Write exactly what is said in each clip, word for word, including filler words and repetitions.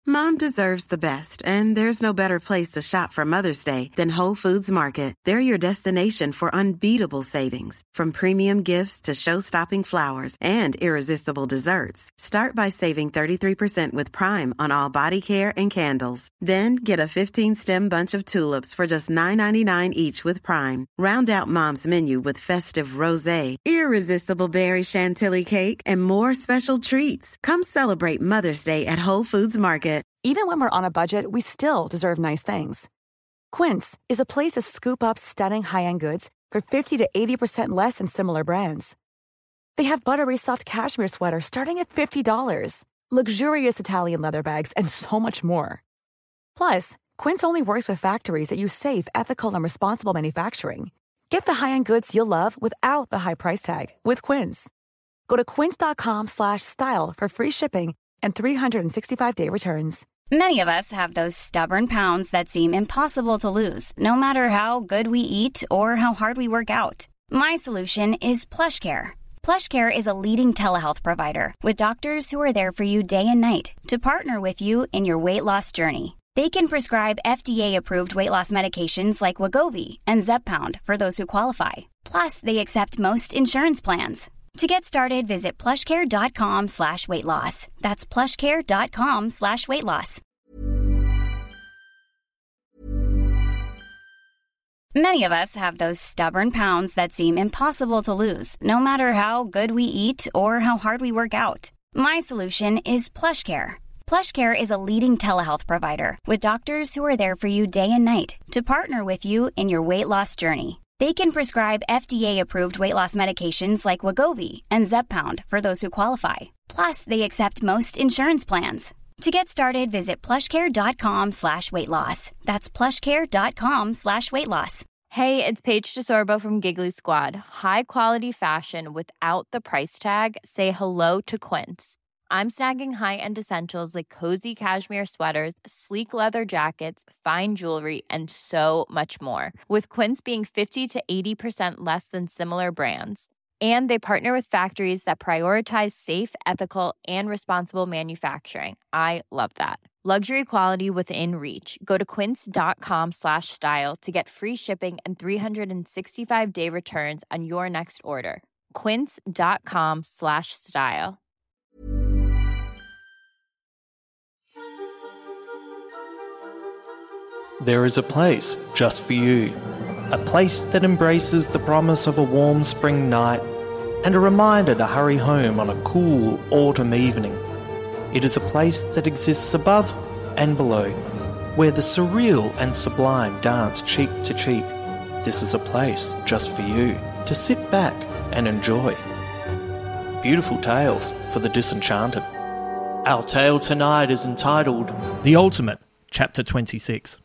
Mom deserves the best, and there's no better place to shop for Mother's Day than Whole Foods Market. They're your destination for unbeatable savings, from premium gifts to show-stopping flowers and irresistible desserts. Start by saving thirty-three percent with Prime on all body care and candles. Then get a fifteen-stem bunch of tulips for just nine ninety-nine each with Prime. Round out Mom's menu with festive rosé, irresistible berry chantilly cake, and more special treats. Come celebrate Mother's Day at Whole Foods Market. Even when we're on a budget, we still deserve nice things. Quince is a place to scoop up stunning high-end goods for fifty to eighty percent less than similar brands. They have buttery soft cashmere sweaters starting at fifty dollars, luxurious Italian leather bags, and so much more. Plus, Quince only works with factories that use safe, ethical, and responsible manufacturing. Get the high-end goods you'll love without the high price tag with Quince. Go to quince.com slash style for free shipping and three sixty-five day returns. Many of us have those stubborn pounds that seem impossible to lose, no matter how good we eat or how hard we work out. My solution is PlushCare. PlushCare is a leading telehealth provider with doctors who are there for you day and night to partner with you in your weight loss journey. They can prescribe F D A-approved weight loss medications like Wegovy and Zepbound for those who qualify. Plus, they accept most insurance plans. To get started, visit plushcare.com slash weight loss. That's plushcare.com slash weight loss. Many of us have those stubborn pounds that seem impossible to lose, no matter how good we eat or how hard we work out. My solution is PlushCare. PlushCare is a leading telehealth provider with doctors who are there for you day and night to partner with you in your weight loss journey. They can prescribe F D A-approved weight loss medications like Wegovy and Zepbound for those who qualify. Plus, they accept most insurance plans. To get started, visit plushcare.com slash weight loss. That's plushcare.com slash weight loss. Hey, it's Paige DeSorbo from Giggly Squad. High quality fashion without the price tag. Say hello to Quince. I'm snagging high-end essentials like cozy cashmere sweaters, sleek leather jackets, fine jewelry, and so much more. With Quince being fifty to eighty percent less than similar brands. And they partner with factories that prioritize safe, ethical, and responsible manufacturing. I love that. Luxury quality within reach. Go to quince.com slash style to get free shipping and three sixty-five day returns on your next order. Quince.com slash style. There is a place just for you. A place that embraces the promise of a warm spring night and a reminder to hurry home on a cool autumn evening. It is a place that exists above and below, where the surreal and sublime dance cheek to cheek. This is a place just for you to sit back and enjoy. Beautiful tales for the disenchanted. Our tale tonight is entitled The Ultimate, Chapter twenty-six.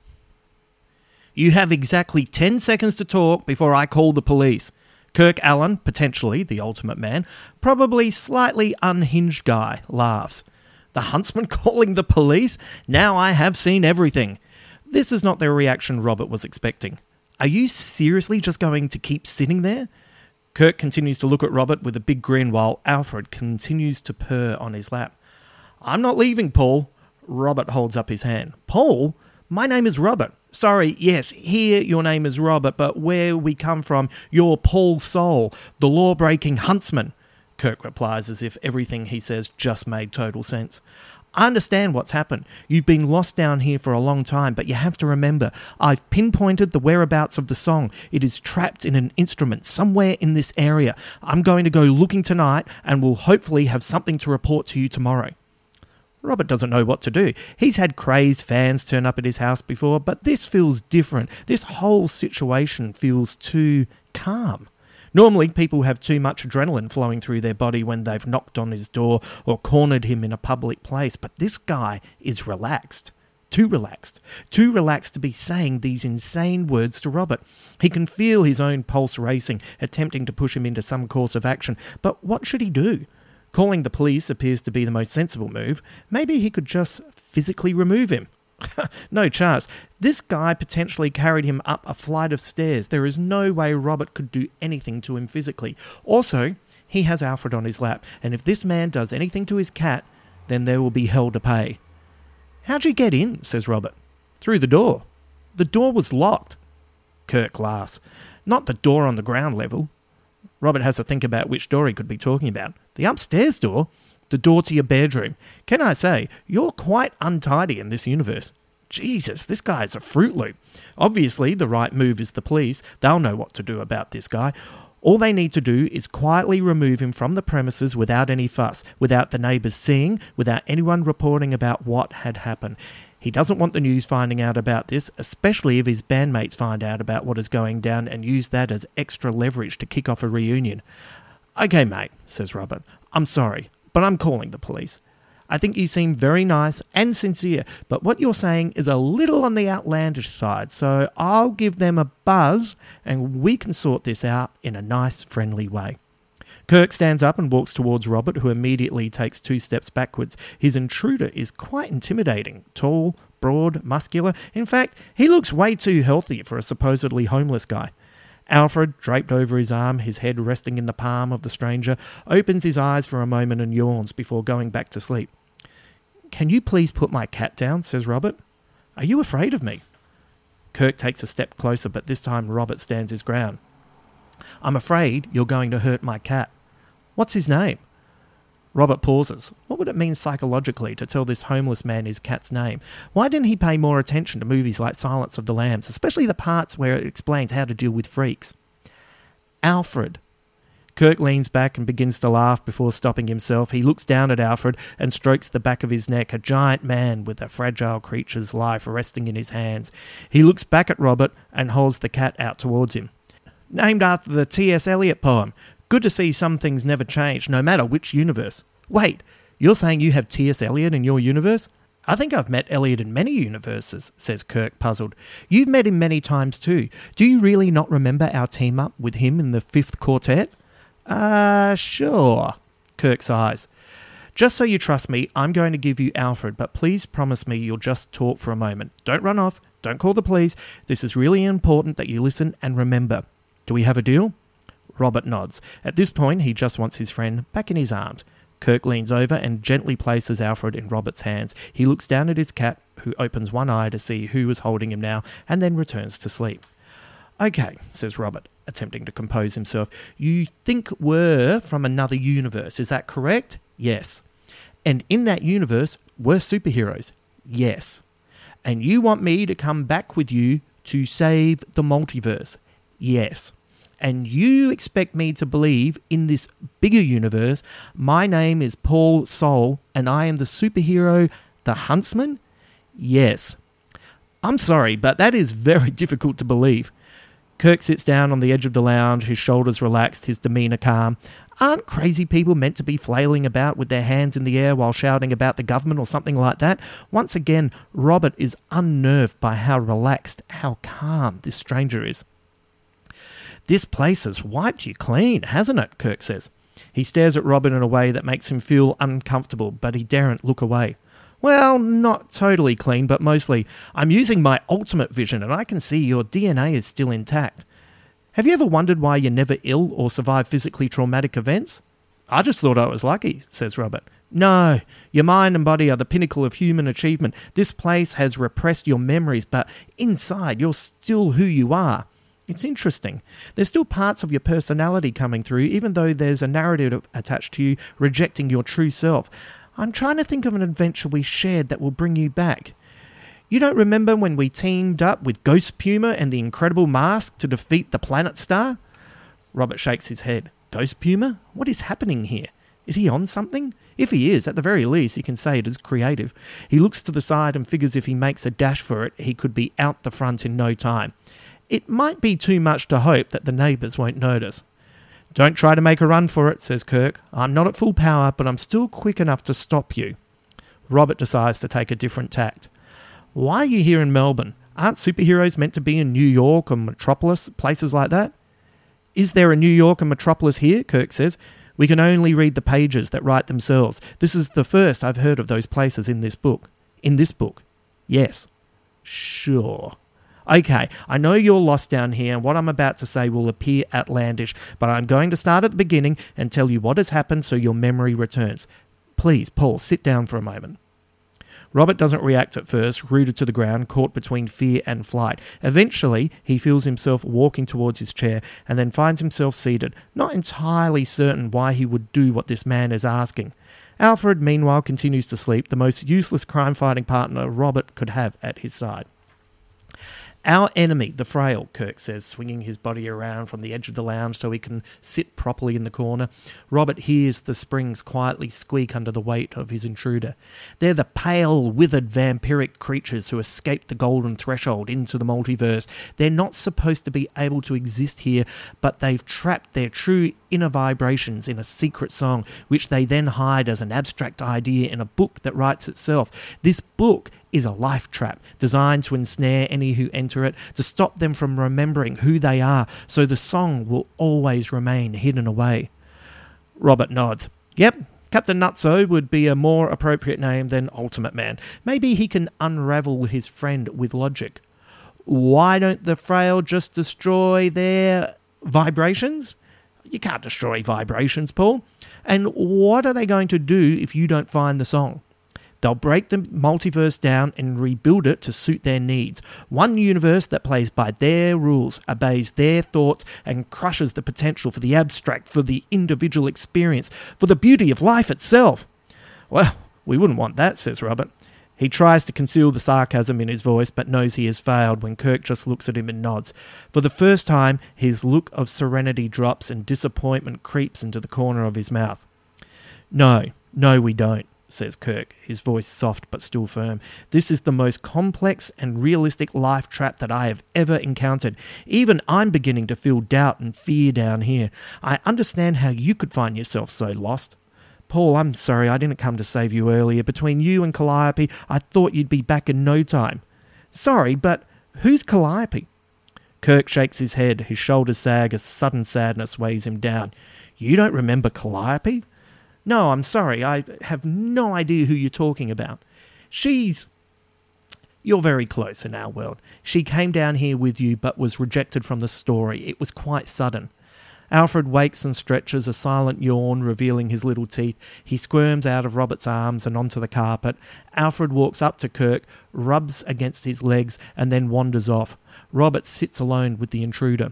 You have exactly ten seconds to talk before I call the police. Kirk Allen, potentially the ultimate man, probably slightly unhinged guy, laughs. The huntsman calling the police? Now I have seen everything. This is not the reaction Robert was expecting. Are you seriously just going to keep sitting there? Kirk continues to look at Robert with a big grin while Alfred continues to purr on his lap. I'm not leaving, Paul. Robert holds up his hand. Paul? My name is Robert. Sorry, yes, here your name is Robert, but where we come from, you're Paul Soul, the law-breaking huntsman. Kirk replies as if everything he says just made total sense. I understand what's happened. You've been lost down here for a long time, but you have to remember, I've pinpointed the whereabouts of the song. It is trapped in an instrument somewhere in this area. I'm going to go looking tonight and will hopefully have something to report to you tomorrow. Robert doesn't know what to do. He's had crazed fans turn up at his house before, but this feels different. This whole situation feels too calm. Normally, people have too much adrenaline flowing through their body when they've knocked on his door or cornered him in a public place, but this guy is relaxed. Too relaxed. Too relaxed to be saying these insane words to Robert. He can feel his own pulse racing, attempting to push him into some course of action, but what should he do? Calling the police appears to be the most sensible move. Maybe he could just physically remove him. No chance. This guy potentially carried him up a flight of stairs. There is no way Robert could do anything to him physically. Also, he has Alfred on his lap, and if this man does anything to his cat, then there will be hell to pay. "How'd you get in?" says Robert. "Through the door." "The door was locked." Kirk laughs. "Not the door on the ground level." Robert has to think about which door he could be talking about. "The upstairs door? The door to your bedroom. Can I say, you're quite untidy in this universe." Jesus, this guy's a Fruit Loop. Obviously, the right move is the police. They'll know what to do about this guy. All they need to do is quietly remove him from the premises without any fuss, without the neighbours seeing, without anyone reporting about what had happened. He doesn't want the news finding out about this, especially if his bandmates find out about what is going down and use that as extra leverage to kick off a reunion. "Okay, mate," says Robert. "I'm sorry, but I'm calling the police. I think you seem very nice and sincere, but what you're saying is a little on the outlandish side, so I'll give them a buzz and we can sort this out in a nice, friendly way." Kirk stands up and walks towards Robert, who immediately takes two steps backwards. His intruder is quite intimidating. Tall, broad, muscular. In fact, he looks way too healthy for a supposedly homeless guy. Alfred, draped over his arm, his head resting in the palm of the stranger, opens his eyes for a moment and yawns before going back to sleep. "Can you please put my cat down?" says Robert. "Are you afraid of me?" Kirk takes a step closer, but this time Robert stands his ground. "I'm afraid you're going to hurt my cat." "What's his name?" Robert pauses. What would it mean psychologically to tell this homeless man his cat's name? Why didn't he pay more attention to movies like Silence of the Lambs, especially the parts where it explains how to deal with freaks? "Alfred." Kirk leans back and begins to laugh before stopping himself. He looks down at Alfred and strokes the back of his neck, a giant man with a fragile creature's life resting in his hands. He looks back at Robert and holds the cat out towards him. "Named after the T S Eliot poem. Good to see some things never change, no matter which universe." "Wait, you're saying you have T S Eliot in your universe?" "I think I've met Eliot in many universes," says Kirk, puzzled. "You've met him many times too. Do you really not remember our team-up with him in the Fifth Quartet?" Uh, sure. Kirk sighs. "Just so you trust me, I'm going to give you Alfred, but please promise me you'll just talk for a moment. Don't run off. Don't call the police. This is really important that you listen and remember. Do we have a deal?" Robert nods. At this point, he just wants his friend back in his arms. Kirk leans over and gently places Alfred in Robert's hands. He looks down at his cat, who opens one eye to see who is holding him now, and then returns to sleep. "Okay," says Robert, attempting to compose himself. "You think we're from another universe, is that correct?" "Yes." "And in that universe, we're superheroes?" "Yes." "And you want me to come back with you to save the multiverse?" "Yes." "And you expect me to believe in this bigger universe my name is Paul Soul and I am the superhero, the Huntsman?" "Yes." "I'm sorry, but that is very difficult to believe." Kirk sits down on the edge of the lounge, his shoulders relaxed, his demeanour calm. Aren't crazy people meant to be flailing about with their hands in the air while shouting about the government or something like that? Once again, Robert is unnerved by how relaxed, how calm this stranger is. "This place has wiped you clean, hasn't it?" Kirk says. He stares at Robert in a way that makes him feel uncomfortable, but he daren't look away. "Well, not totally clean, but mostly. I'm using my ultimate vision and I can see your D N A is still intact. Have you ever wondered why you're never ill or survive physically traumatic events?" "I just thought I was lucky," says Robert. "No, your mind and body are the pinnacle of human achievement. This place has repressed your memories, but inside you're still who you are. It's interesting. There's still parts of your personality coming through, even though there's a narrative attached to you rejecting your true self. I'm trying to think of an adventure we shared that will bring you back. You don't remember when we teamed up with Ghost Puma and the Incredible Mask to defeat the Planet Star?" Robert shakes his head. "Ghost Puma? What is happening here? Is he on something? If he is, at the very least, he can say it is creative." He looks to the side and figures if he makes a dash for it, he could be out the front in no time. It might be too much to hope that the neighbours won't notice. "Don't try to make a run for it," says Kirk. "I'm not at full power, but I'm still quick enough to stop you." Robert decides to take a different tact. "Why are you here in Melbourne? Aren't superheroes meant to be in New York or Metropolis, places like that?" "Is there a New York and Metropolis here?" Kirk says. "We can only read the pages that write themselves. This is the first I've heard of those places in this book." "In this book?" "Yes." "Sure. Okay, I know you're lost down here, and what I'm about to say will appear outlandish, but I'm going to start at the beginning and tell you what has happened so your memory returns. Please, Paul, sit down for a moment." Robert doesn't react at first, rooted to the ground, caught between fear and flight. Eventually, he feels himself walking towards his chair and then finds himself seated, not entirely certain why he would do what this man is asking. Alfred, meanwhile, continues to sleep, the most useless crime-fighting partner Robert could have at his side. Our enemy, the Frail, Kirk says, swinging his body around from the edge of the lounge so he can sit properly in the corner. Robert hears the springs quietly squeak under the weight of his intruder. They're the pale, withered, vampiric creatures who escaped the golden threshold into the multiverse. They're not supposed to be able to exist here, but they've trapped their true inner vibrations in a secret song, which they then hide as an abstract idea in a book that writes itself. This book is a life trap designed to ensnare any who enter it, to stop them from remembering who they are, so the song will always remain hidden away. Robert nods. Yep, Captain Nutso would be a more appropriate name than Ultimate Man. Maybe he can unravel his friend with logic. Why don't the Frail just destroy their vibrations? You can't destroy vibrations, Paul. And what are they going to do if you don't find the song? They'll break the multiverse down and rebuild it to suit their needs. One universe that plays by their rules, obeys their thoughts, and crushes the potential for the abstract, for the individual experience, for the beauty of life itself. Well, we wouldn't want that, says Robert. He tries to conceal the sarcasm in his voice, but knows he has failed when Kirk just looks at him and nods. For the first time, his look of serenity drops and disappointment creeps into the corner of his mouth. No, no we don't, says Kirk, his voice soft but still firm. This is the most complex and realistic life trap that I have ever encountered. Even I'm beginning to feel doubt and fear down here. I understand how you could find yourself so lost. Paul, I'm sorry I didn't come to save you earlier. Between you and Calliope, I thought you'd be back in no time. Sorry, but who's Calliope? Kirk shakes his head. His shoulders sag as sudden sadness weighs him down. You don't remember Calliope? No, I'm sorry. I have no idea who you're talking about. She's... You're very close in our world. She came down here with you but was rejected from the story. It was quite sudden. Alfred wakes and stretches, a silent yawn revealing his little teeth. He squirms out of Robert's arms and onto the carpet. Alfred walks up to Kirk, rubs against his legs, and then wanders off. Robert sits alone with the intruder.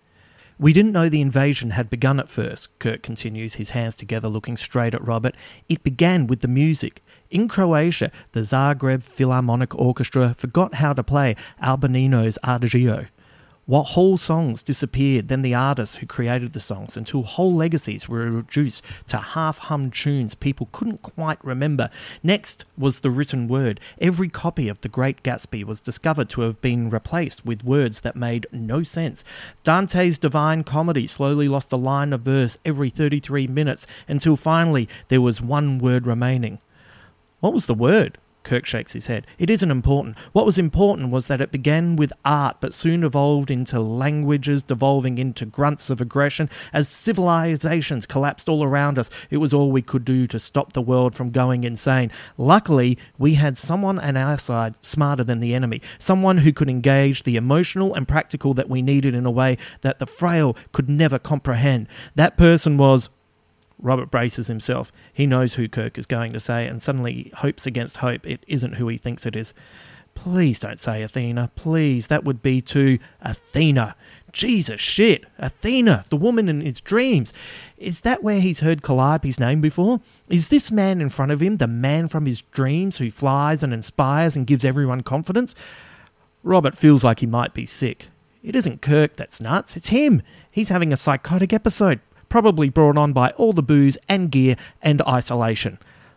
We didn't know the invasion had begun at first, Kirk continues, his hands together looking straight at Robert. It began with the music. In Croatia, the Zagreb Philharmonic Orchestra forgot how to play Albinino's Adagio. What whole songs disappeared, then the artists who created the songs, until whole legacies were reduced to half-hummed tunes people couldn't quite remember. Next was the written word. Every copy of The Great Gatsby was discovered to have been replaced with words that made no sense. Dante's Divine Comedy slowly lost a line of verse every thirty-three minutes, until finally there was one word remaining. What was the word? Kirk shakes his head. It isn't important. What was important was that it began with art, but soon evolved into languages, devolving into grunts of aggression. As civilizations collapsed all around us, it was all we could do to stop the world from going insane. Luckily, we had someone on our side smarter than the enemy, someone who could engage the emotional and practical that we needed in a way that the Frail could never comprehend. That person was... Robert braces himself. He knows who Kirk is going to say, and suddenly hopes against hope it isn't who he thinks it is. Please don't say Athena. Please, that would be too... Athena. Jesus shit. Athena, the woman in his dreams. Is that where he's heard Calliope's name before? Is this man in front of him the man from his dreams who flies and inspires and gives everyone confidence? Robert feels like he might be sick. It isn't Kirk that's nuts. It's him. He's having a psychotic episode. Probably brought on by all the booze and gear and isolation.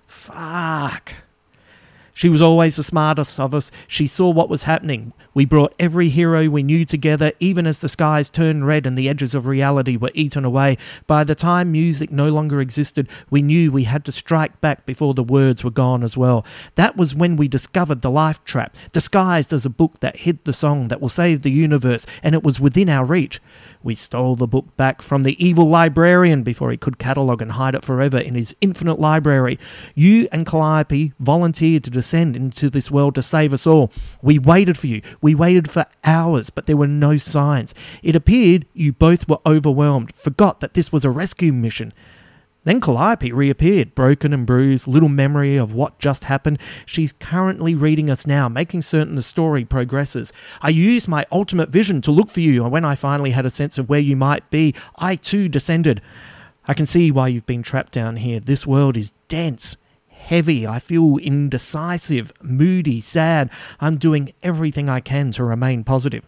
Fuck. She was always the smartest of us. She saw what was happening. We brought every hero we knew together, even as the skies turned red and the edges of reality were eaten away. By the time music no longer existed, we knew we had to strike back before the words were gone as well. That was when we discovered the life trap, disguised as a book that hid the song that will save the universe, and it was within our reach. We stole the book back from the evil librarian before he could catalogue and hide it forever in his infinite library. You and Calliope volunteered to descend into this world to save us all. We waited for you. We waited for hours, but there were no signs. It appeared you both were overwhelmed, forgot that this was a rescue mission. Then Calliope reappeared, broken and bruised, little memory of what just happened. She's currently reading us now, making certain the story progresses. I used my ultimate vision to look for you, and when I finally had a sense of where you might be, I too descended. I can see why you've been trapped down here. This world is dense, heavy. I feel indecisive, moody, sad. I'm doing everything I can to remain positive.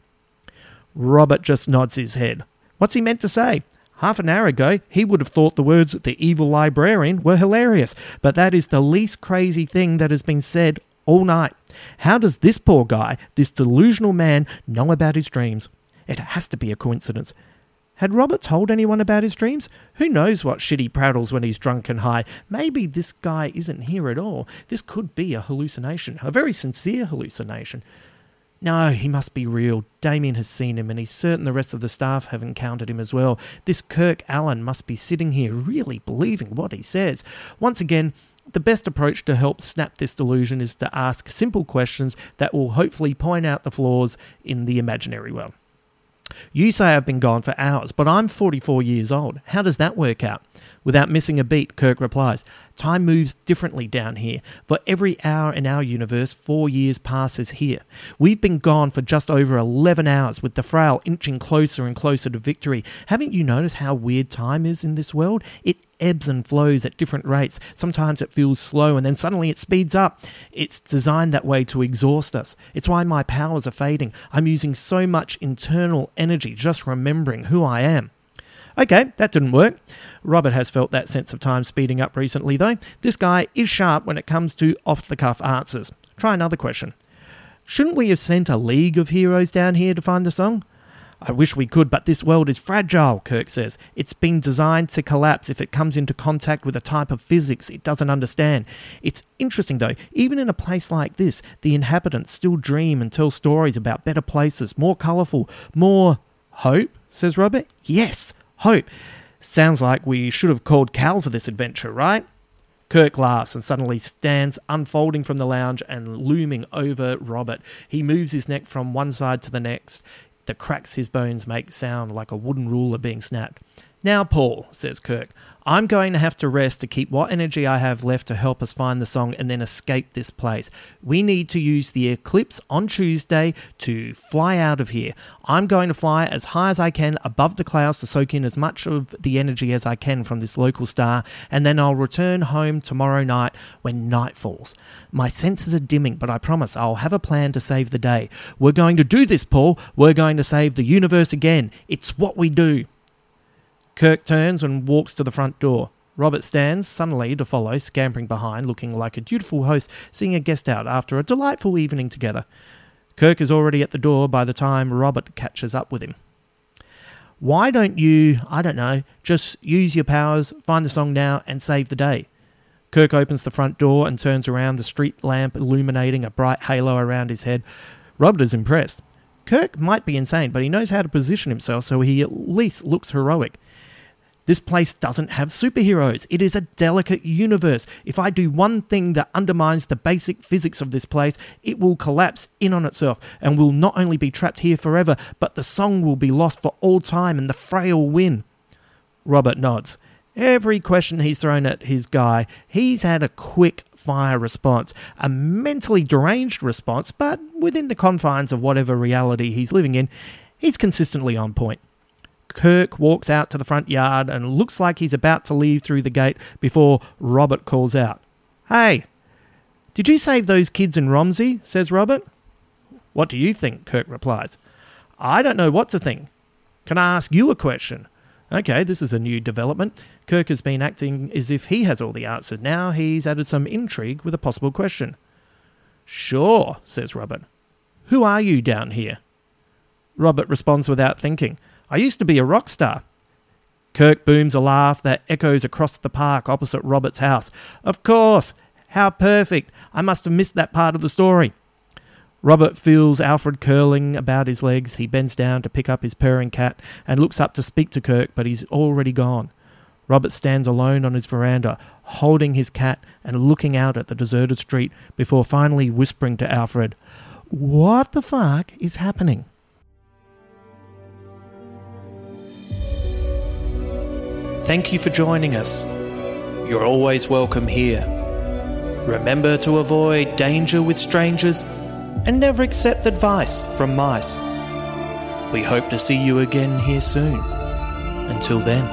Robert just nods his head. What's he meant to say? Half an hour ago, he would have thought the words "the evil librarian" were hilarious, but that is the least crazy thing that has been said all night. How does this poor guy, this delusional man, know about his dreams? It has to be a coincidence. Had Robert told anyone about his dreams? Who knows what shit he prattles when he's drunk and high? Maybe this guy isn't here at all. This could be a hallucination, a very sincere hallucination. No, he must be real. Damien has seen him, and he's certain the rest of the staff have encountered him as well. This Kirk Allen must be sitting here really believing what he says. Once again, the best approach to help snap this delusion is to ask simple questions that will hopefully point out the flaws in the imaginary world. You say I've been gone for hours, but I'm forty-four years old. How does that work out? Without missing a beat, Kirk replies, time moves differently down here. For every hour in our universe, four years passes here. We've been gone for just over eleven hours, with the Frail inching closer and closer to victory. Haven't you noticed how weird time is in this world? It ebbs and flows at different rates. Sometimes it feels slow and then suddenly it speeds up. It's designed that way to exhaust us. It's why my powers are fading. I'm using so much internal energy just remembering who I am. Okay, that didn't work. Robert has felt that sense of time speeding up recently though. This guy is sharp when it comes to off-the-cuff answers. Try another question. Shouldn't we have sent a league of heroes down here to find the song? I wish we could, but this world is fragile, Kirk says. It's been designed to collapse if it comes into contact with a type of physics it doesn't understand. It's interesting though, even in a place like this, the inhabitants still dream and tell stories about better places, more colourful, more... Hope, says Robert. Yes, hope. Sounds like we should have called Cal for this adventure, right? Kirk laughs and suddenly stands unfolding from the lounge and looming over Robert. He moves his neck from one side to the next. The cracks his bones make sound like a wooden ruler being snapped. Now, Paul, says Kirk, I'm going to have to rest to keep what energy I have left to help us find the song and then escape this place. We need to use the eclipse on Tuesday to fly out of here. I'm going to fly as high as I can above the clouds to soak in as much of the energy as I can from this local star, and then I'll return home tomorrow night when night falls. My senses are dimming, but I promise I'll have a plan to save the day. We're going to do this, Paul. We're going to save the universe again. It's what we do. Kirk turns and walks to the front door. Robert stands, suddenly to follow, scampering behind, looking like a dutiful host seeing a guest out after a delightful evening together. Kirk is already at the door by the time Robert catches up with him. Why don't you, I don't know, just use your powers, find the song now, and save the day? Kirk opens the front door and turns around, the street lamp illuminating a bright halo around his head. Robert is impressed. Kirk might be insane, but he knows how to position himself so he at least looks heroic. This place doesn't have superheroes. It is a delicate universe. If I do one thing that undermines the basic physics of this place, it will collapse in on itself and will not only be trapped here forever, but the song will be lost for all time and the Frail win. Robert nods. Every question he's thrown at his guy, he's had a quick fire response, a mentally deranged response, but within the confines of whatever reality he's living in, he's consistently on point. Kirk walks out to the front yard and looks like he's about to leave through the gate before Robert calls out. Hey, did you save those kids in Romsey? Says Robert. What do you think? Kirk replies. I don't know what to think. Can I ask you a question? Okay, this is a new development. Kirk has been acting as if he has all the answers. Now he's added some intrigue with a possible question. Sure, says Robert. Who are you down here? Robert responds without thinking. I used to be a rock star. Kirk booms a laugh that echoes across the park opposite Robert's house. Of course! How perfect! I must have missed that part of the story. Robert feels Alfred curling about his legs. He bends down to pick up his purring cat and looks up to speak to Kirk, but he's already gone. Robert stands alone on his veranda, holding his cat and looking out at the deserted street before finally whispering to Alfred, What the fuck is happening? Thank you for joining us. you're always welcome here. Remember to avoid danger with strangers and never accept advice from mice. We hope to see you again here soon. Until then.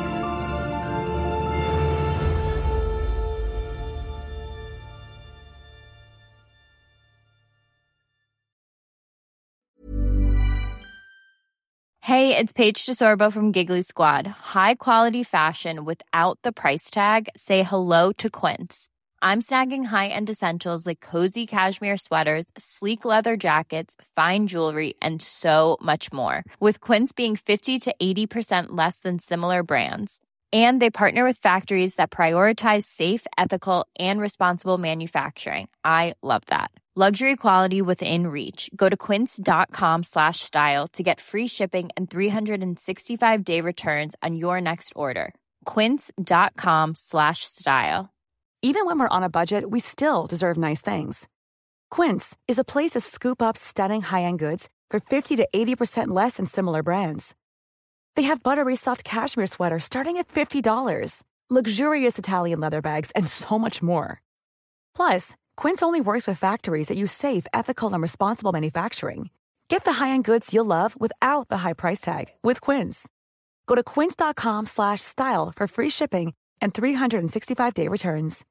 Hey, it's Paige DeSorbo from Giggly Squad. High quality fashion without the price tag. Say hello to Quince. I'm snagging high-end essentials like cozy cashmere sweaters, sleek leather jackets, fine jewelry, and so much more. With Quince being fifty to eighty percent less than similar brands. And they partner with factories that prioritize safe, ethical, and responsible manufacturing. I love that. Luxury quality within reach. Go to quince.com slash style to get free shipping and three sixty-five day returns on your next order. Quince.com slash style. Even when we're on a budget, we still deserve nice things. Quince is a place to scoop up stunning high-end goods for fifty to eighty percent less than similar brands. They have buttery soft cashmere sweaters starting at fifty dollars, luxurious Italian leather bags, and so much more. Plus, Quince only works with factories that use safe, ethical, and responsible manufacturing. Get the high-end goods you'll love without the high price tag with Quince. Go to quince.com slash style for free shipping and three sixty-five day returns.